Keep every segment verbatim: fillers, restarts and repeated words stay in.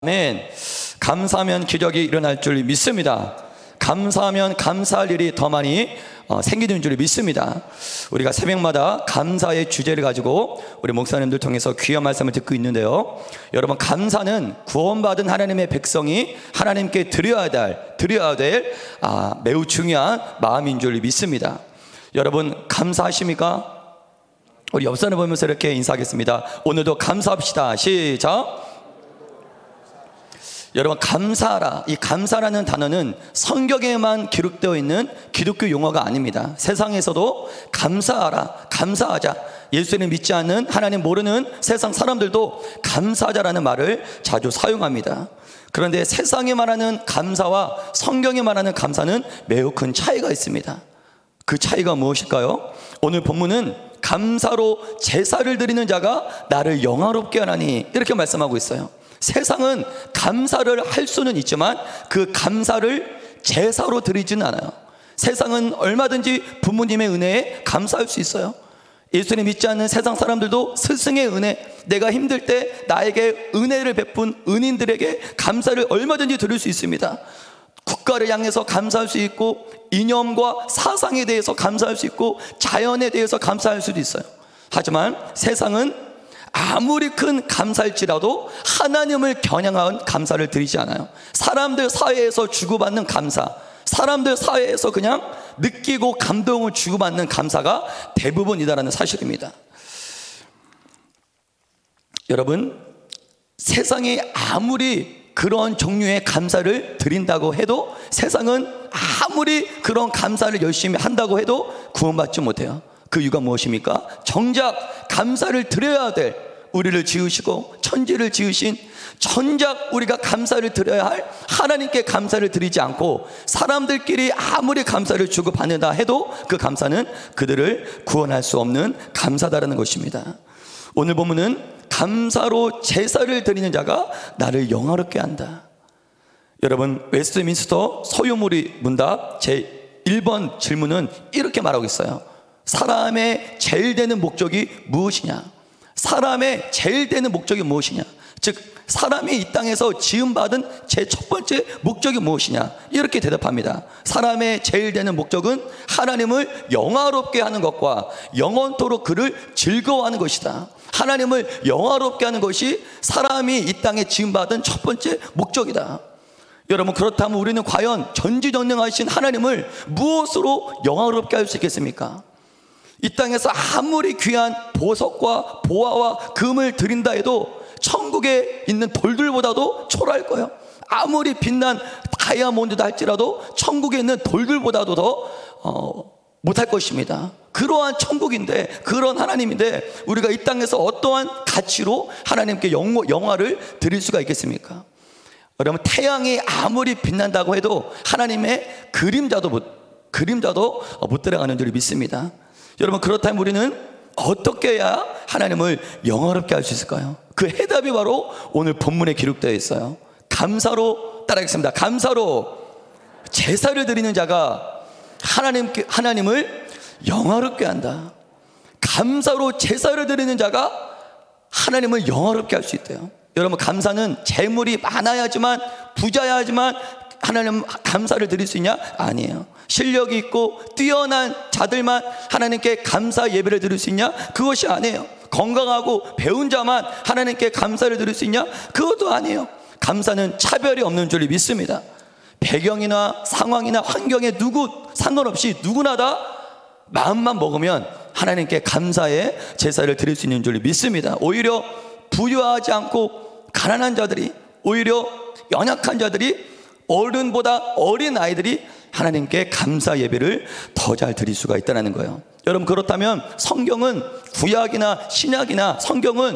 아멘. 감사하면 기적이 일어날 줄 믿습니다. 감사하면 감사할 일이 더 많이 어, 생기는 줄 믿습니다. 우리가 새벽마다 감사의 주제를 가지고 우리 목사님들 통해서 귀한 말씀을 듣고 있는데요, 여러분, 감사는 구원받은 하나님의 백성이 하나님께 드려야 될, 드려야 될 아, 매우 중요한 마음인 줄 믿습니다. 여러분, 감사하십니까? 우리 옆 사람 보면서 이렇게 인사하겠습니다. 오늘도 감사합시다. 시작. 여러분, 감사하라, 이 감사라는 단어는 성경에만 기록되어 있는 기독교 용어가 아닙니다. 세상에서도 감사하라, 감사하자, 예수를 믿지 않는, 하나님 모르는 세상 사람들도 감사하자라는 말을 자주 사용합니다. 그런데 세상에 말하는 감사와 성경에 말하는 감사는 매우 큰 차이가 있습니다. 그 차이가 무엇일까요? 오늘 본문은 감사로 제사를 드리는 자가 나를 영화롭게 하나니, 이렇게 말씀하고 있어요. 세상은 감사를 할 수는 있지만 그 감사를 제사로 드리지는 않아요. 세상은 얼마든지 부모님의 은혜에 감사할 수 있어요. 예수님 믿지 않는 세상 사람들도 스승의 은혜, 내가 힘들 때 나에게 은혜를 베푼 은인들에게 감사를 얼마든지 드릴 수 있습니다. 국가를 향해서 감사할 수 있고, 이념과 사상에 대해서 감사할 수 있고, 자연에 대해서 감사할 수도 있어요. 하지만 세상은 아무리 큰 감사일지라도 하나님을 겨냥한 감사를 드리지 않아요. 사람들 사회에서 주고받는 감사, 사람들 사회에서 그냥 느끼고 감동을 주고받는 감사가 대부분이다라는 사실입니다. 여러분, 세상이 아무리 그런 종류의 감사를 드린다고 해도, 세상은 아무리 그런 감사를 열심히 한다고 해도 구원받지 못해요. 그 이유가 무엇입니까? 정작 감사를 드려야 될, 우리를 지으시고 천지를 지으신, 정작 우리가 감사를 드려야 할 하나님께 감사를 드리지 않고 사람들끼리 아무리 감사를 주고받는다 해도 그 감사는 그들을 구원할 수 없는 감사다라는 것입니다. 오늘 본문은 감사로 제사를 드리는 자가 나를 영화롭게 한다. 여러분, 웨스트민스터 소유물의 문답 제일 번 질문은 이렇게 말하고 있어요. 사람의 제일 되는 목적이 무엇이냐? 사람의 제일 되는 목적이 무엇이냐? 즉, 사람이 이 땅에서 지음받은 제 첫 번째 목적이 무엇이냐? 이렇게 대답합니다. 사람의 제일 되는 목적은 하나님을 영화롭게 하는 것과 영원토록 그를 즐거워하는 것이다. 하나님을 영화롭게 하는 것이 사람이 이 땅에 지음받은 첫 번째 목적이다. 여러분, 그렇다면 우리는 과연 전지전능하신 하나님을 무엇으로 영화롭게 할 수 있겠습니까? 이 땅에서 아무리 귀한 보석과 보화와 금을 드린다 해도 천국에 있는 돌들보다도 초라할 거예요. 아무리 빛난 다이아몬드다 할지라도 천국에 있는 돌들보다도 더 어, 못할 것입니다. 그러한 천국인데, 그런 하나님인데 우리가 이 땅에서 어떠한 가치로 하나님께 영, 영화를 드릴 수가 있겠습니까? 여러분, 태양이 아무리 빛난다고 해도 하나님의 그림자도 못, 그림자도 못 들어가는 줄 믿습니다. 여러분, 그렇다면 우리는 어떻게 해야 하나님을 영화롭게 할 수 있을까요? 그 해답이 바로 오늘 본문에 기록되어 있어요. 감사로, 따라하겠습니다. 감사로 제사를 드리는 자가 하나님께, 하나님을 영화롭게 한다. 감사로 제사를 드리는 자가 하나님을 영화롭게 할 수 있대요. 여러분, 감사는 재물이 많아야지만, 부자야지만 하나님 감사를 드릴 수 있냐? 아니에요. 실력이 있고 뛰어난 자들만 하나님께 감사 예배를 드릴 수 있냐? 그것이 아니에요. 건강하고 배운 자만 하나님께 감사를 드릴 수 있냐? 그것도 아니에요. 감사는 차별이 없는 줄 믿습니다. 배경이나 상황이나 환경에 누구 상관없이 누구나 다 마음만 먹으면 하나님께 감사의 제사를 드릴 수 있는 줄 믿습니다. 오히려 부유하지 않고 가난한 자들이, 오히려 연약한 자들이, 어른보다 어린 아이들이 하나님께 감사 예배를 더 잘 드릴 수가 있다는 거예요. 여러분, 그렇다면 성경은, 구약이나 신약이나 성경은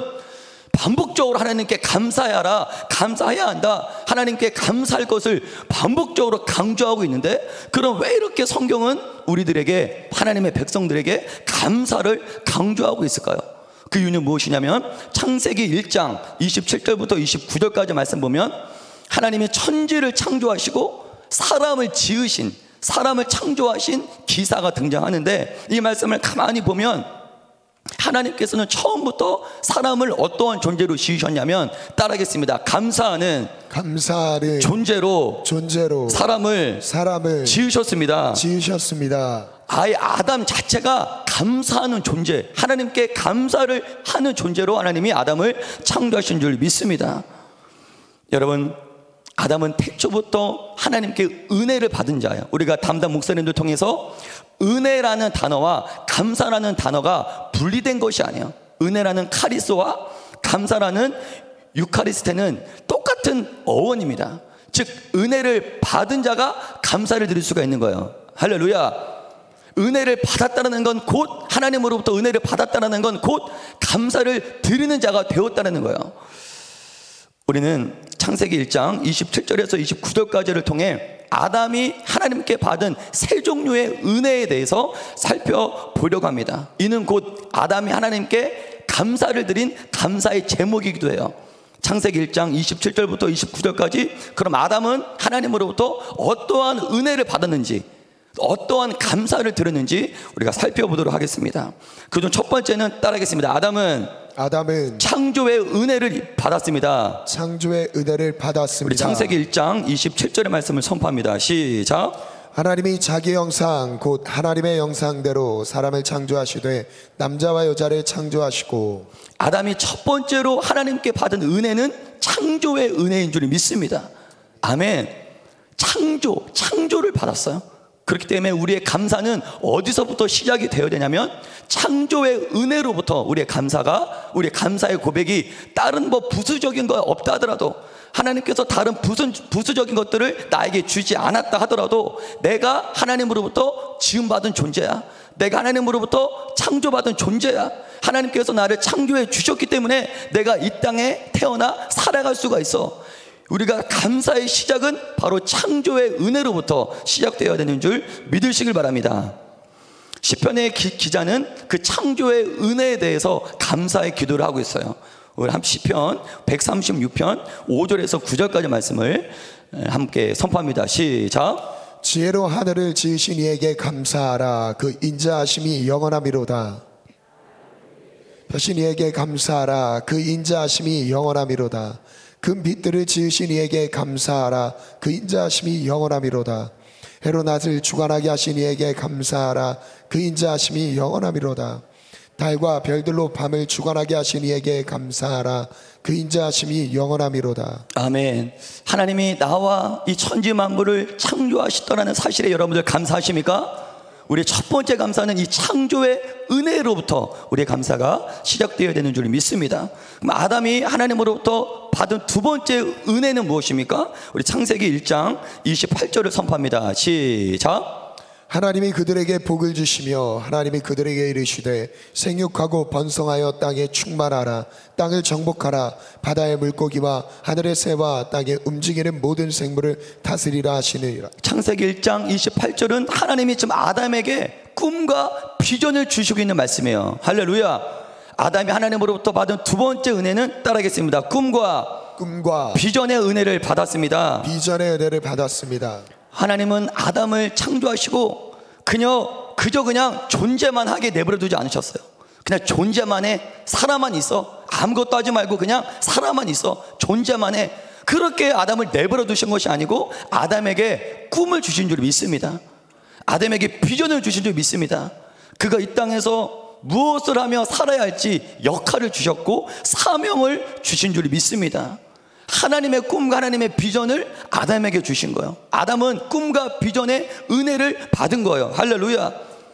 반복적으로 하나님께 감사하라, 감사해야 한다, 하나님께 감사할 것을 반복적으로 강조하고 있는데, 그럼 왜 이렇게 성경은 우리들에게, 하나님의 백성들에게 감사를 강조하고 있을까요? 그 이유는 무엇이냐면, 창세기 일 장 이십칠 절부터 이십구 절까지 말씀 보면 하나님이 천지를 창조하시고 사람을 지으신, 사람을 창조하신 기사가 등장하는데, 이 말씀을 가만히 보면 하나님께서는 처음부터 사람을 어떠한 존재로 지으셨냐면 따라하겠습니다. 감사하는 감사하는 존재로 존재로 사람을 사람을 지으셨습니다. 지으셨습니다. 아예 아담 자체가 감사하는 존재, 하나님께 감사를 하는 존재로 하나님이 아담을 창조하신 줄 믿습니다. 여러분, 아담은 태초부터 하나님께 은혜를 받은 자예요. 우리가 담당 목사님들 통해서 은혜라는 단어와 감사라는 단어가 분리된 것이 아니에요. 은혜라는 카리스와 감사라는 유카리스테는 똑같은 어원입니다. 즉 은혜를 받은 자가 감사를 드릴 수가 있는 거예요. 할렐루야. 은혜를 받았다는 건 곧 하나님으로부터 은혜를 받았다는 건 곧 감사를 드리는 자가 되었다는 거예요. 우리는 창세기 일 장 이십칠 절에서 이십구 절까지를 통해 아담이 하나님께 받은 세 종류의 은혜에 대해서 살펴보려고 합니다. 이는 곧 아담이 하나님께 감사를 드린 감사의 제목이기도 해요. 창세기 일 장 이십칠 절부터 이십구 절까지, 그럼 아담은 하나님으로부터 어떠한 은혜를 받았는지, 어떠한 감사를 들었는지 우리가 살펴보도록 하겠습니다. 그중 첫 번째는 따라하겠습니다. 아담은 아담은 창조의 은혜를 받았습니다. 창조의 은혜를 받았습니다. 우리 창세기 일 장 이십칠 절의 말씀을 선포합니다. 시작. 하나님이 자기 형상 곧 하나님의 형상대로 사람을 창조하시되 남자와 여자를 창조하시고. 아담이 첫 번째로 하나님께 받은 은혜는 창조의 은혜인 줄 믿습니다. 아멘. 창조, 창조를 받았어요. 그렇기 때문에 우리의 감사는 어디서부터 시작이 되어야 되냐면 창조의 은혜로부터 우리의 감사가, 우리의 감사의 고백이 다른 뭐 부수적인 거 없다 하더라도, 하나님께서 다른 부수, 부수적인 것들을 나에게 주지 않았다 하더라도 내가 하나님으로부터 지음받은 존재야, 내가 하나님으로부터 창조받은 존재야, 하나님께서 나를 창조해 주셨기 때문에 내가 이 땅에 태어나 살아갈 수가 있어. 우리가 감사의 시작은 바로 창조의 은혜로부터 시작되어야 되는 줄 믿으시길 바랍니다. 시편의 기, 기자는 그 창조의 은혜에 대해서 감사의 기도를 하고 있어요. 우리 시편 백삼십육 편 오 절에서 구 절까지 말씀을 함께 선포합니다. 시작. 지혜로 하늘을 지으신 이에게 감사하라. 그 인자하심이 영원하미로다. 벼신 이에게 감사하라. 그 인자하심이 영원하미로다. 금 빛들을 지으신 이에게 감사하라. 그 인자하심이 영원하미로다. 해로 낮을 주관하게 하신 이에게 감사하라. 그 인자하심이 영원하미로다. 달과 별들로 밤을 주관하게 하신 이에게 감사하라. 그 인자하심이 영원하미로다. 아멘. 하나님이 나와 이 천지 만물을 창조하셨다는 사실에 여러분들 감사하십니까? 우리의 첫 번째 감사는 이 창조의 은혜로부터 우리의 감사가 시작되어야 되는 줄 믿습니다. 그럼 아담이 하나님으로부터 받은 두 번째 은혜는 무엇입니까? 우리 창세기 일 장 이십팔 절을 선포합니다. 시작. 하나님이 그들에게 복을 주시며 하나님이 그들에게 이르시되 생육하고 번성하여 땅에 충만하라. 땅을 정복하라. 바다의 물고기와 하늘의 새와 땅에 움직이는 모든 생물을 다스리라 하시느니라. 창세기 일 장 이십팔 절은 하나님이 지금 아담에게 꿈과 비전을 주시고 있는 말씀이에요. 할렐루야. 아담이 하나님으로부터 받은 두 번째 은혜는 따라하겠습니다. 꿈과 꿈과 비전의 은혜를 받았습니다. 비전의 은혜를 받았습니다. 하나님은 아담을 창조하시고 그녀 그저 그냥 존재만 하게 내버려 두지 않으셨어요. 그냥 존재만 해. 살아만 있어. 아무것도 하지 말고 그냥 살아만 있어. 존재만 해. 그렇게 아담을 내버려 두신 것이 아니고 아담에게 꿈을 주신 줄 믿습니다. 아담에게 비전을 주신 줄 믿습니다. 그가 이 땅에서 무엇을 하며 살아야 할지 역할을 주셨고 사명을 주신 줄 믿습니다. 하나님의 꿈과 하나님의 비전을 아담에게 주신 거예요. 아담은 꿈과 비전의 은혜를 받은 거예요. 할렐루야.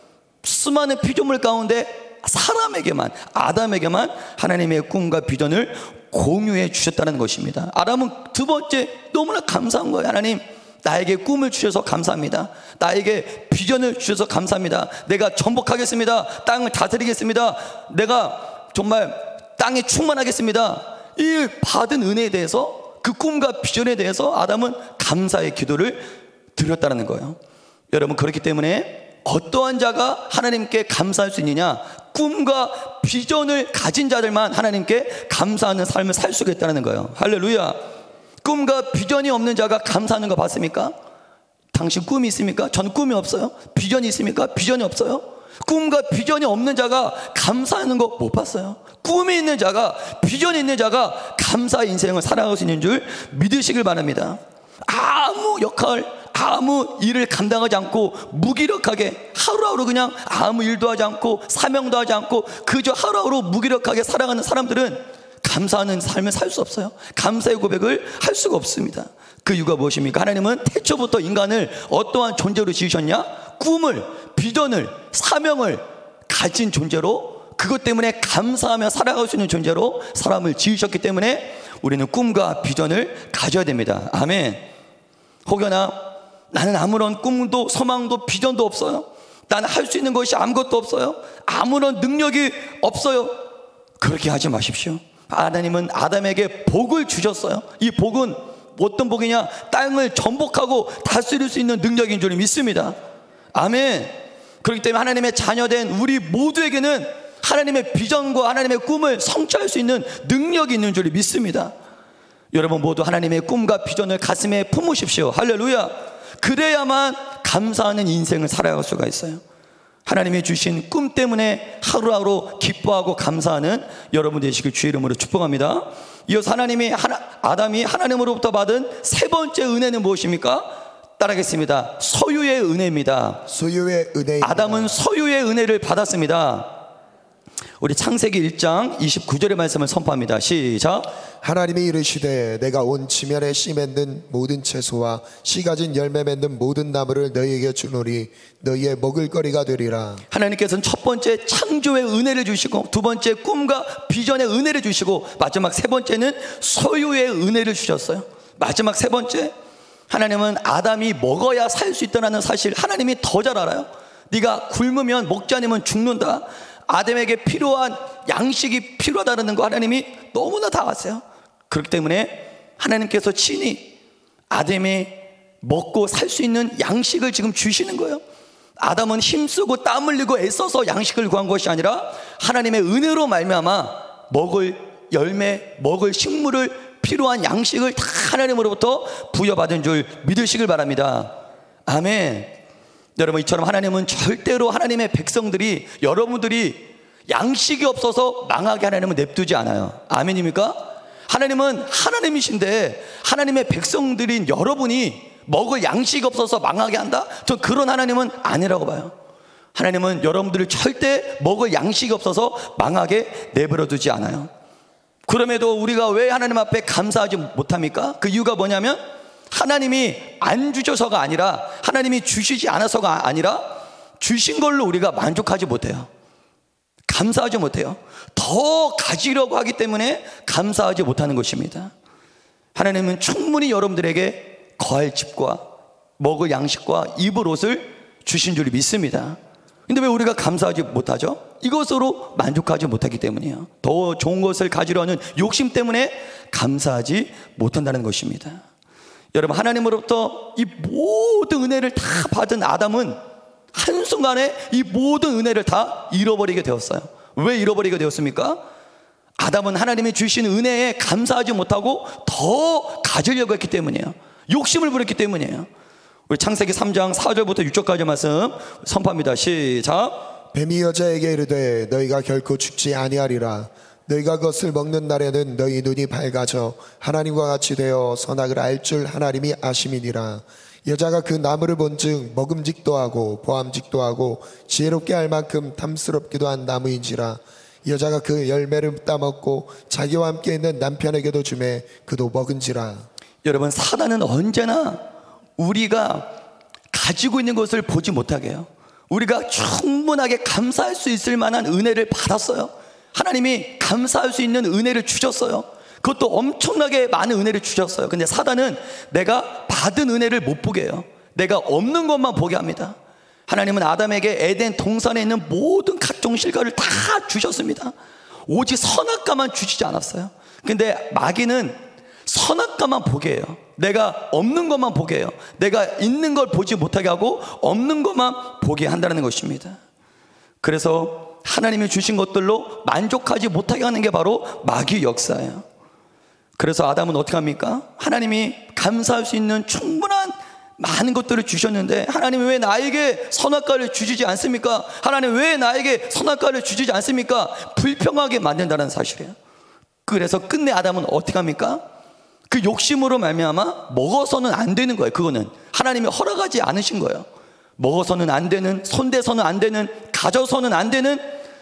수많은 피조물 가운데 사람에게만, 아담에게만 하나님의 꿈과 비전을 공유해 주셨다는 것입니다. 아담은 두 번째 너무나 감사한 거예요. 하나님, 나에게 꿈을 주셔서 감사합니다. 나에게 비전을 주셔서 감사합니다. 내가 정복하겠습니다. 땅을 다스리겠습니다. 내가 정말 땅에 충만하겠습니다. 이 받은 은혜에 대해서, 그 꿈과 비전에 대해서 아담은 감사의 기도를 드렸다는 거예요. 여러분, 그렇기 때문에 어떠한 자가 하나님께 감사할 수 있느냐? 꿈과 비전을 가진 자들만 하나님께 감사하는 삶을 살 수가 있다는 거예요. 할렐루야. 꿈과 비전이 없는 자가 감사하는 거 봤습니까? 당신 꿈이 있습니까? 저는 꿈이 없어요. 비전이 있습니까? 비전이 없어요. 꿈과 비전이 없는 자가 감사하는 거 못 봤어요. 꿈이 있는 자가, 비전이 있는 자가 감사의 인생을 살아갈 수 있는 줄 믿으시길 바랍니다. 아무 역할, 아무 일을 감당하지 않고 무기력하게 하루하루 그냥 아무 일도 하지 않고 사명도 하지 않고 그저 하루하루 무기력하게 살아가는 사람들은 감사하는 삶을 살 수 없어요. 감사의 고백을 할 수가 없습니다. 그 이유가 무엇입니까? 하나님은 태초부터 인간을 어떠한 존재로 지으셨냐? 꿈을, 비전을, 사명을 가진 존재로, 그것 때문에 감사하며 살아갈 수 있는 존재로 사람을 지으셨기 때문에 우리는 꿈과 비전을 가져야 됩니다. 아멘. 혹여나 나는 아무런 꿈도 소망도 비전도 없어요. 나는 할 수 있는 것이 아무것도 없어요. 아무런 능력이 없어요. 그렇게 하지 마십시오. 하나님은 아담에게 복을 주셨어요. 이 복은 어떤 복이냐? 땅을 전복하고 다스릴 수 있는 능력인 줄 믿습니다. 아멘. 그렇기 때문에 하나님의 자녀된 우리 모두에게는 하나님의 비전과 하나님의 꿈을 성취할 수 있는 능력이 있는 줄 믿습니다. 여러분 모두 하나님의 꿈과 비전을 가슴에 품으십시오. 할렐루야. 그래야만 감사하는 인생을 살아갈 수가 있어요. 하나님이 주신 꿈 때문에 하루하루 기뻐하고 감사하는 여러분 되시길 주의 이름으로 축복합니다. 이어서 하나님이 하나, 아담이 하나님으로부터 받은 세 번째 은혜는 무엇입니까? 따라하겠습니다. 소유의 은혜입니다. 소유의 은혜입니다. 아담은 소유의 은혜를 받았습니다. 우리 창세기 일 장 이십구 절의 말씀을 선포합니다. 시작. 하나님이 이르시되 내가 온 지면에 씨 맺는 모든 채소와 씨 가진 열매 맺는 모든 나무를 너희에게 주노니 너희의 먹을 거리가 되리라. 하나님께서는 첫 번째 창조의 은혜를 주시고, 두 번째 꿈과 비전의 은혜를 주시고, 마지막 세 번째는 소유의 은혜를 주셨어요. 마지막 세 번째, 하나님은 아담이 먹어야 살 수 있다는 사실 하나님이 더 잘 알아요. 네가 굶으면 먹지 않으면 죽는다. 아담에게 필요한 양식이 필요하다는 거 하나님이 너무나 다 아세요. 그렇기 때문에 하나님께서 친히 아담이 먹고 살 수 있는 양식을 지금 주시는 거예요. 아담은 힘쓰고 땀 흘리고 애써서 양식을 구한 것이 아니라 하나님의 은혜로 말미암아 먹을 열매, 먹을 식물을 필요한 양식을 다 하나님으로부터 부여받은 줄 믿으시길 바랍니다. 아멘. 여러분, 이처럼 하나님은 절대로 하나님의 백성들이, 여러분들이 양식이 없어서 망하게 하나님은 냅두지 않아요. 아멘입니까? 하나님은 하나님이신데 하나님의 백성들인 여러분이 먹을 양식이 없어서 망하게 한다? 전 그런 하나님은 아니라고 봐요. 하나님은 여러분들을 절대 먹을 양식이 없어서 망하게 내버려 두지 않아요. 그럼에도 우리가 왜 하나님 앞에 감사하지 못합니까? 그 이유가 뭐냐면 하나님이 안 주셔서가 아니라, 하나님이 주시지 않아서가 아니라 주신 걸로 우리가 만족하지 못해요. 감사하지 못해요. 더 가지려고 하기 때문에 감사하지 못하는 것입니다. 하나님은 충분히 여러분들에게 거할 집과 먹을 양식과 입을 옷을 주신 줄 믿습니다. 근데 왜 우리가 감사하지 못하죠? 이것으로 만족하지 못하기 때문이에요. 더 좋은 것을 가지려는 욕심 때문에 감사하지 못한다는 것입니다. 여러분, 하나님으로부터 이 모든 은혜를 다 받은 아담은 한순간에 이 모든 은혜를 다 잃어버리게 되었어요. 왜 잃어버리게 되었습니까? 아담은 하나님이 주신 은혜에 감사하지 못하고 더 가지려고 했기 때문이에요. 욕심을 부렸기 때문이에요. 우리 창세기 삼 장 사 절부터 육 절까지 말씀 선포합니다. 시작. 뱀이 여자에게 이르되 너희가 결코 죽지 아니하리라. 너희가 그것을 먹는 날에는 너희 눈이 밝아져 하나님과 같이 되어 선악을 알 줄 하나님이 아심이니라. 여자가 그 나무를 본즉 먹음직도 하고 보암직도 하고 지혜롭게 할 만큼 탐스럽기도 한 나무인지라. 여자가 그 열매를 따먹고 자기와 함께 있는 남편에게도 주매 그도 먹은지라. 여러분, 사단은 언제나 우리가 가지고 있는 것을 보지 못하게 해요. 우리가 충분하게 감사할 수 있을 만한 은혜를 받았어요. 하나님이 감사할 수 있는 은혜를 주셨어요. 그것도 엄청나게 많은 은혜를 주셨어요. 근데 사단은 내가 받은 은혜를 못 보게 해요. 내가 없는 것만 보게 합니다. 하나님은 아담에게 에덴 동산에 있는 모든 각종 실과를 다 주셨습니다. 오직 선악과만 주시지 않았어요. 근데 마귀는 선악과만 보게 해요. 내가 없는 것만 보게 해요. 내가 있는 걸 보지 못하게 하고 없는 것만 보게 한다는 것입니다. 그래서 하나님이 주신 것들로 만족하지 못하게 하는 게 바로 마귀의 역사예요. 그래서 아담은 어떻게 합니까? 하나님이 감사할 수 있는 충분한 많은 것들을 주셨는데 하나님 왜 나에게 선악과를 주시지 않습니까? 하나님 왜 나에게 선악과를 주시지 않습니까? 불평하게 만든다는 사실이에요. 그래서 끝내 아담은 어떻게 합니까? 그 욕심으로 말미암아 먹어서는 안 되는 거예요. 그거는 하나님이 허락하지 않으신 거예요. 먹어서는 안 되는, 손대서는 안 되는, 가져서는 안 되는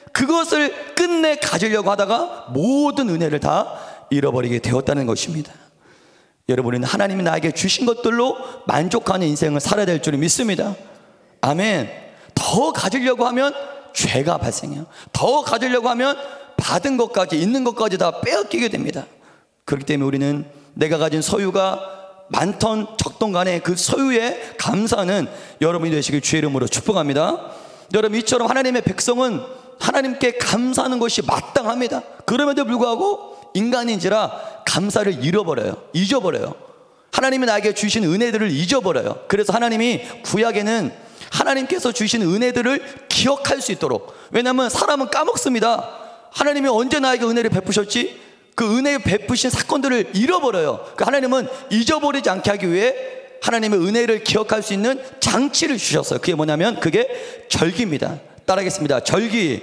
그것을 끝내 가지려고 하다가 모든 은혜를 다 잃어버리게 되었다는 것입니다. 여러분은 하나님이 나에게 주신 것들로 만족하는 인생을 살아야 될 줄 믿습니다. 아멘. 더 가지려고 하면 죄가 발생해요. 더 가지려고 하면 받은 것까지, 있는 것까지 다 빼앗기게 됩니다. 그렇기 때문에 우리는 내가 가진 소유가 많던 적던 간에 그 소유에 감사하는 여러분이 되시길 주의 이름으로 축복합니다. 여러분, 이처럼 하나님의 백성은 하나님께 감사하는 것이 마땅합니다. 그럼에도 불구하고 인간인지라 감사를 잃어버려요. 잊어버려요. 하나님이 나에게 주신 은혜들을 잊어버려요. 그래서 하나님이 구약에는 하나님께서 주신 은혜들을 기억할 수 있도록, 왜냐하면 사람은 까먹습니다. 하나님이 언제 나에게 은혜를 베푸셨지? 그 은혜 베푸신 사건들을 잃어버려요. 그 하나님은 잊어버리지 않게 하기 위해 하나님의 은혜를 기억할 수 있는 장치를 주셨어요. 그게 뭐냐면 그게 절기입니다. 따라하겠습니다. 절기.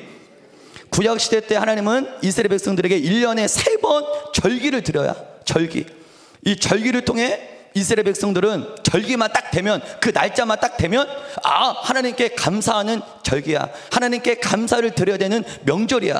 구약시대 때 하나님은 이스라엘 백성들에게 일 년에 세 번 절기를 드려야, 절기. 이 절기를 통해 이스라엘 백성들은 절기만 딱 되면, 그 날짜만 딱 되면 아, 하나님께 감사하는 절기야, 하나님께 감사를 드려야 되는 명절이야.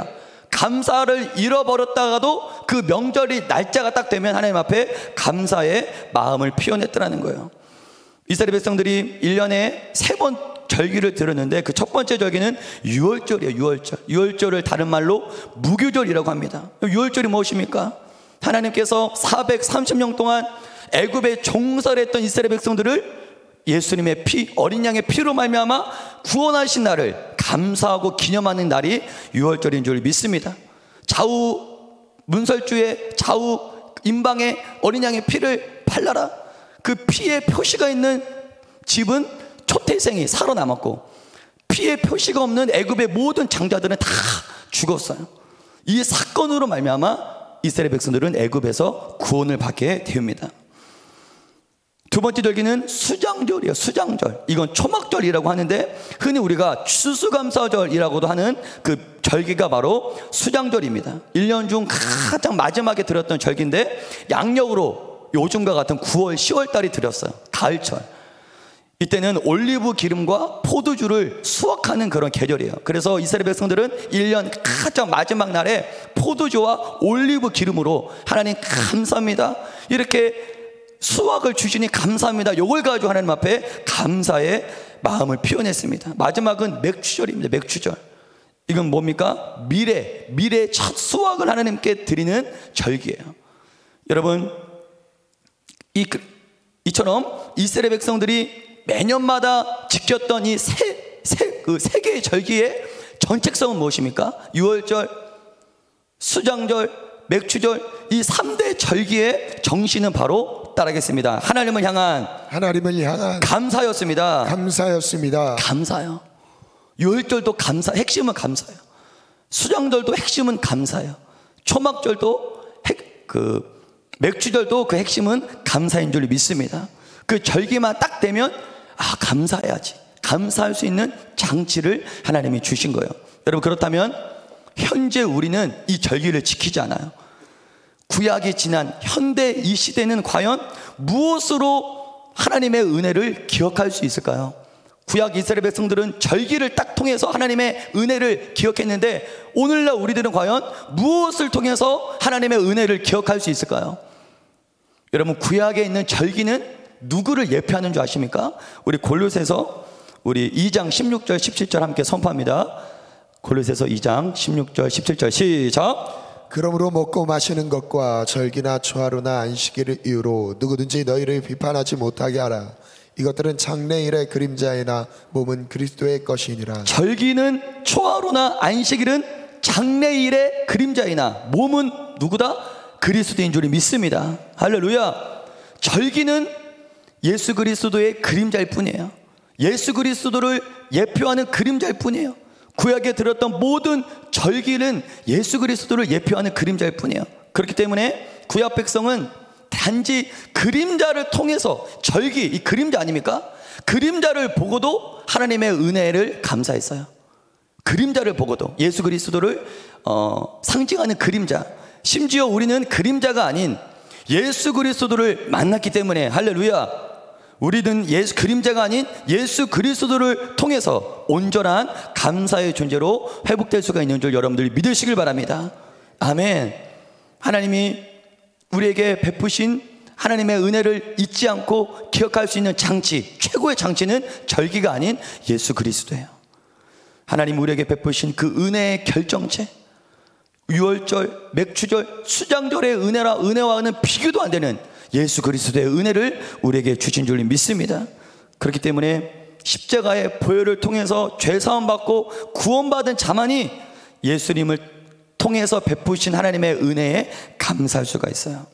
감사를 잃어버렸다가도 그 명절이 날짜가 딱 되면 하나님 앞에 감사의 마음을 표현했더라는 거예요. 이스라엘 백성들이 일 년에 세 번 절기를 들었는데 그 첫 번째 절기는 유월절이에요. 유월절. 유월절을 다른 말로 무교절이라고 합니다. 유월절이 무엇입니까? 하나님께서 사백삼십 년 동안 애굽에 종살했던 이스라엘 백성들을 예수님의 피, 어린 양의 피로 말미암아 구원하신 날을 감사하고 기념하는 날이 유월절인 줄 믿습니다. 좌우 문설주에 좌우 임방에 어린 양의 피를 발라라. 그 피의 표시가 있는 집은 초태생이 살아남았고, 피의 표시가 없는 애굽의 모든 장자들은 다 죽었어요. 이 사건으로 말미암아 이스라엘 백성들은 애굽에서 구원을 받게 됩니다. 두 번째 절기는 수장절이에요. 수장절. 이건 초막절이라고 하는데 흔히 우리가 추수감사절이라고도 하는 그 절기가 바로 수장절입니다. 일 년 중 가장 마지막에 드렸던 절기인데 양력으로 요즘과 같은 구월, 시월 달이 드렸어요. 가을철. 이때는 올리브 기름과 포도주를 수확하는 그런 계절이에요. 그래서 이스라엘 백성들은 일 년 가장 마지막 날에 포도주와 올리브 기름으로 하나님 감사합니다, 이렇게 수확을 주시니 감사합니다, 이걸 가지고 하나님 앞에 감사의 마음을 표현했습니다. 마지막은 맥추절입니다. 맥추절. 이건 뭡니까? 미래, 미래의 첫 수확을 하나님께 드리는 절기예요. 여러분, 이, 이처럼 이스라엘 백성들이 매년마다 지켰던 이 세, 세, 그 세 개의 절기의 정책성은 무엇입니까? 유월절, 수장절, 맥추절, 이 삼 대 절기의 정신은 바로 따라하겠습니다. 하나님을 향한 하나님을 향한 감사였습니다. 감사였습니다. 감사요. 유월절도 감사, 핵심은 감사예요. 수장절도 핵심은 감사예요. 초막절도 핵, 그 맥추절도 그 핵심은 감사인 줄 믿습니다. 그 절기만 딱 되면 아, 감사해야지, 감사할 수 있는 장치를 하나님이 주신 거예요. 여러분, 그렇다면 현재 우리는 이 절기를 지키지 않아요. 구약이 지난 현대 이 시대는 과연 무엇으로 하나님의 은혜를 기억할 수 있을까요? 구약 이스라엘 백성들은 절기를 딱 통해서 하나님의 은혜를 기억했는데 오늘날 우리들은 과연 무엇을 통해서 하나님의 은혜를 기억할 수 있을까요? 여러분, 구약에 있는 절기는 누구를 예표하는 줄 아십니까? 우리 골로새서 우리 이 장 십육 절 십칠 절 함께 선포합니다. 골로새서 이 장 십육 절 십칠 절 시작. 그러므로 먹고 마시는 것과 절기나 초하루나 안식일을 이유로 누구든지 너희를 비판하지 못하게 하라. 이것들은 장래일의 그림자이나 몸은 그리스도의 것이니라. 절기는 초하루나 안식일은 장래일의 그림자이나 몸은 누구다? 그리스도인 줄 믿습니다. 할렐루야. 절기는 예수 그리스도의 그림자일 뿐이에요. 예수 그리스도를 예표하는 그림자일 뿐이에요. 구약에 들었던 모든 절기는 예수 그리스도를 예표하는 그림자일 뿐이에요. 그렇기 때문에 구약 백성은 다 단지 그림자를 통해서, 절기, 이 그림자 아닙니까? 그림자를 보고도 하나님의 은혜를 감사했어요. 그림자를 보고도, 예수 그리스도를 어, 상징하는 그림자. 심지어 우리는 그림자가 아닌 예수 그리스도를 만났기 때문에, 할렐루야, 우리는 예수, 그림자가 아닌 예수 그리스도를 통해서 온전한 감사의 존재로 회복될 수가 있는 줄 여러분들이 믿으시길 바랍니다. 아멘. 하나님이 우리에게 베푸신 하나님의 은혜를 잊지 않고 기억할 수 있는 장치, 최고의 장치는 절기가 아닌 예수 그리스도예요. 하나님 우리에게 베푸신 그 은혜의 결정체, 유월절, 맥추절, 수장절의 은혜라, 은혜와는 비교도 안 되는 예수 그리스도의 은혜를 우리에게 주신 줄 믿습니다. 그렇기 때문에 십자가의 보혈을 통해서 죄 사함 받고 구원받은 자만이 예수님을 통해서 베푸신 하나님의 은혜에 감사할 수가 있어요.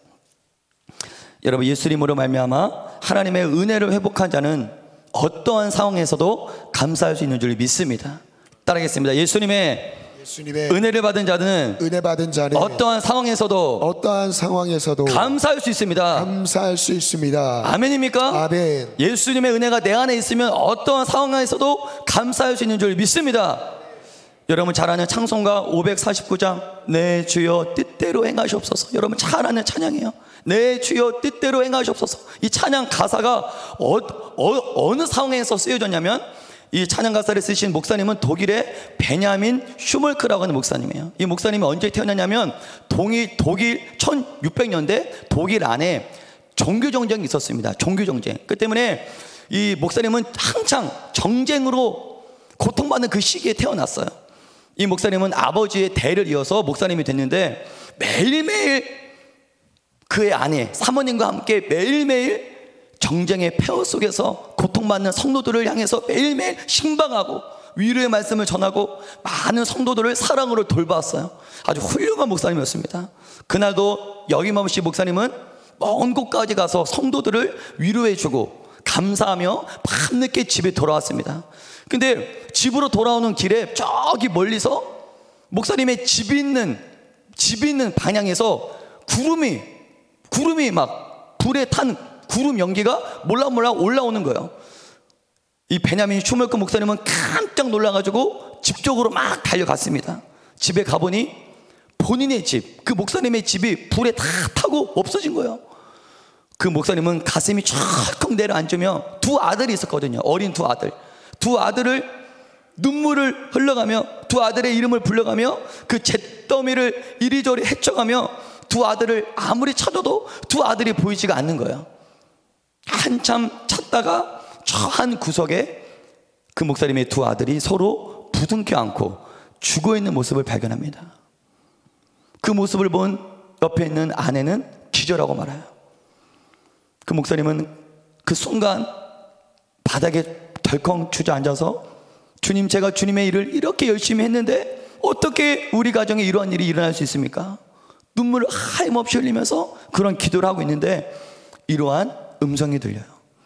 여러분, 예수님으로 말미암아 하나님의 은혜를 회복한 자는 어떠한 상황에서도 감사할 수 있는 줄 믿습니다. 따라하겠습니다. 예수님의 예수님의 은혜를 받은 자는 은혜 받은 자는 어떠한 상황에서도 어떠한 상황에서도 감사할 수 있습니다. 감사할 수 있습니다. 아멘입니까? 아멘. 예수님의 은혜가 내 안에 있으면 어떠한 상황에서도 감사할 수 있는 줄 믿습니다. 여러분 잘 아는 창송가 오백사십구 장, 내 주여 뜻대로 행하시옵소서. 여러분 잘 아는 찬양이에요. 내 주여 뜻대로 행하시옵소서. 이 찬양 가사가 어, 어, 어느 상황에서 쓰여졌냐면, 이 찬양 가사를 쓰신 목사님은 독일의 베냐민 슈멀크라고 하는 목사님이에요. 이 목사님이 언제 태어났냐면 동일, 독일 천육백 년대 독일 안에 종교 정쟁이 있었습니다. 종교 정쟁. 그 때문에 이 목사님은 한창 정쟁으로 고통받는 그 시기에 태어났어요. 이 목사님은 아버지의 대를 이어서 목사님이 됐는데, 매일매일 그의 아내 사모님과 함께 매일매일 정쟁의 폐허 속에서 고통받는 성도들을 향해서 매일매일 신방하고 위로의 말씀을 전하고 많은 성도들을 사랑으로 돌봤어요. 아주 훌륭한 목사님이었습니다. 그날도 여김없이 목사님은 먼 곳까지 가서 성도들을 위로해주고 감사하며 밤늦게 집에 돌아왔습니다. 근데 집으로 돌아오는 길에 저기 멀리서 목사님의 집이 있는 집이 있는 방향에서 구름이 구름이 막 불에 탄 구름 연기가 몰락몰락 올라오는 거예요. 이 베냐민 슈멀크 목사님은 깜짝 놀라가지고 집 쪽으로 막 달려갔습니다. 집에 가보니 본인의 집, 그 목사님의 집이 불에 다 타고 없어진 거예요. 그 목사님은 가슴이 쫙 내려앉으며 두 아들이 있었거든요. 어린 두 아들. 두 아들을 눈물을 흘려가며 두 아들의 이름을 불러가며 그 잿더미를 이리저리 헤쳐가며 두 아들을 아무리 찾아도 두 아들이 보이지가 않는 거예요. 한참 찾다가 저 한 구석에 그 목사님의 두 아들이 서로 부둥켜 안고 죽어있는 모습을 발견합니다. 그 모습을 본 옆에 있는 아내는 기절하고 말아요. 그 목사님은 그 순간 바닥에 덜컹 주저앉아서, 주님, 제가 주님의 일을 이렇게 열심히 했는데 어떻게 우리 가정에 이러한 일이 일어날 수 있습니까? 눈물을 하염없이 흘리면서 그런 기도를 하고 있는데 이러한 음성이 들려요.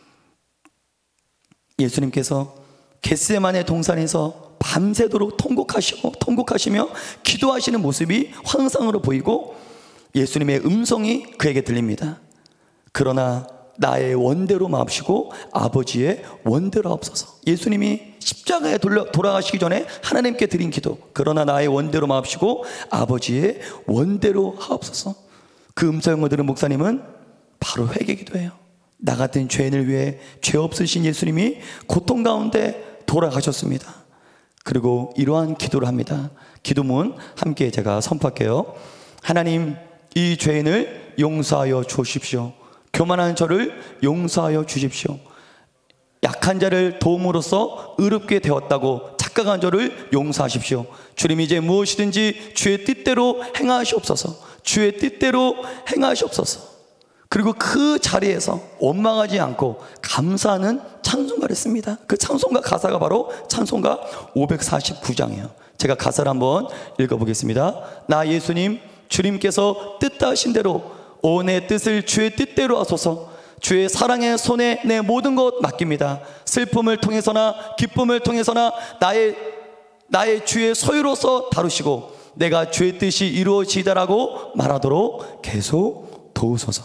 예수님께서 겟세마네 동산에서 밤새도록 통곡하시고 통곡하시며 기도하시는 모습이 환상으로 보이고 예수님의 음성이 그에게 들립니다. 그러나 나의 원대로 마옵시고 아버지의 원대로 하옵소서. 예수님이 십자가에 돌아가시기 전에 하나님께 드린 기도, 그러나 나의 원대로 마옵시고 아버지의 원대로 하옵소서. 그 음성을 들은 목사님은 바로 회개 기도해요. 나 같은 죄인을 위해 죄 없으신 예수님이 고통 가운데 돌아가셨습니다. 그리고 이러한 기도를 합니다. 기도문 함께 제가 선포할게요. 하나님, 이 죄인을 용서하여 주십시오. 교만한 저를 용서하여 주십시오. 약한 자를 도움으로써 의롭게 되었다고 착각한 저를 용서하십시오. 주님, 이제 무엇이든지 주의 뜻대로 행하시옵소서. 주의 뜻대로 행하시옵소서. 그리고 그 자리에서 원망하지 않고 감사하는 찬송가를 씁니다. 그 찬송가 가사가 바로 찬송가 오백사십구 장이에요. 제가 가사를 한번 읽어보겠습니다. 나 예수님, 주님께서 뜻하신 대로 오 내 뜻을 주의 뜻대로 하소서. 주의 사랑의 손에 내 모든 것 맡깁니다. 슬픔을 통해서나 기쁨을 통해서나 나의 나의 주의 소유로서 다루시고 내가 주의 뜻이 이루어지다라고 말하도록 계속 도우소서.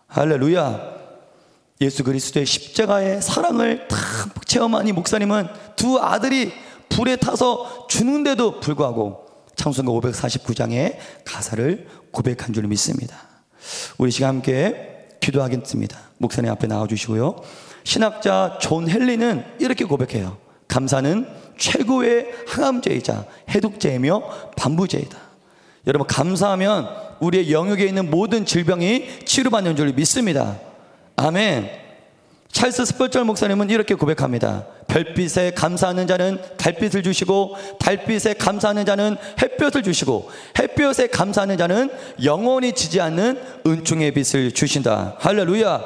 할렐루야. 예수 그리스도의 십자가의 사랑을 다 체험한 이 목사님은 두 아들이 불에 타서 죽는데도 불구하고 창세기 오백사십구 장의 가사를 고백한 줄 믿습니다. 우리 시간 함께 기도하겠습니다. 목사님 앞에 나와주시고요. 신학자 존 헨리는 이렇게 고백해요. 감사는 최고의 항암제이자 해독제이며 반부제이다. 여러분, 감사하면 우리의 영역에 있는 모든 질병이 치료받는 줄 믿습니다. 아멘. 찰스 스펄전 목사님은 이렇게 고백합니다. 별빛에 감사하는 자는 달빛을 주시고, 달빛에 감사하는 자는 햇볕을 주시고, 햇볕에 감사하는 자는 영원히 지지 않는 은총의 빛을 주신다. 할렐루야.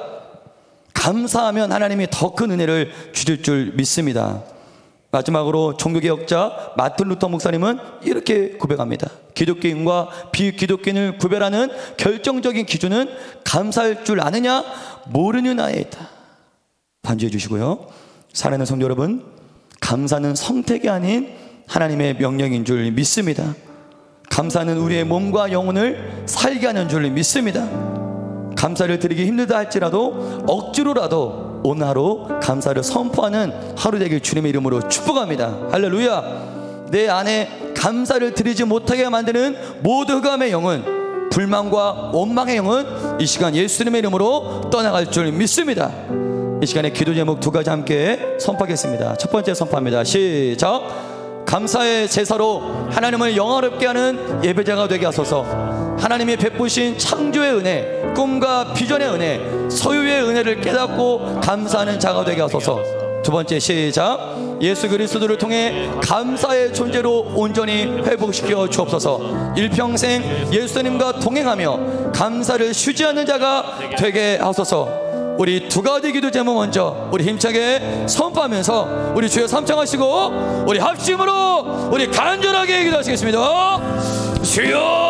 감사하면 하나님이 더 큰 은혜를 주실 줄 믿습니다. 마지막으로 종교개혁자 마틴 루터 목사님은 이렇게 고백합니다. 기독교인과 비기독교인을 구별하는 결정적인 기준은 감사할 줄 아느냐 모르는 아에 있다. 반주해 주시고요. 사랑하는 성도 여러분, 감사는 선택이 아닌 하나님의 명령인 줄 믿습니다. 감사는 우리의 몸과 영혼을 살게 하는 줄 믿습니다. 감사를 드리기 힘들다 할지라도 억지로라도 오늘 하루 감사를 선포하는 하루 되길 주님의 이름으로 축복합니다. 할렐루야. 내 안에 감사를 드리지 못하게 만드는 모든 흑암의 영은, 불만과 원망의 영은 이 시간 예수님의 이름으로 떠나갈 줄 믿습니다. 이 시간에 기도 제목 두 가지 함께 선포하겠습니다. 첫 번째 선포합니다. 시작. 감사의 제사로 하나님을 영화롭게 하는 예배자가 되게 하소서. 하나님이 베푸신 창조의 은혜, 꿈과 비전의 은혜, 소유의 은혜를 깨닫고 감사하는 자가 되게 하소서. 두 번째 시작. 예수 그리스도를 통해 감사의 존재로 온전히 회복시켜 주옵소서. 일평생 예수님과 동행하며 감사를 쉬지 않는 자가 되게 하소서. 우리 두 가지 기도 제목 먼저 우리 힘차게 선포하면서 우리 주여 삼창하시고 우리 합심으로 우리 간절하게 기도하시겠습니다. 주여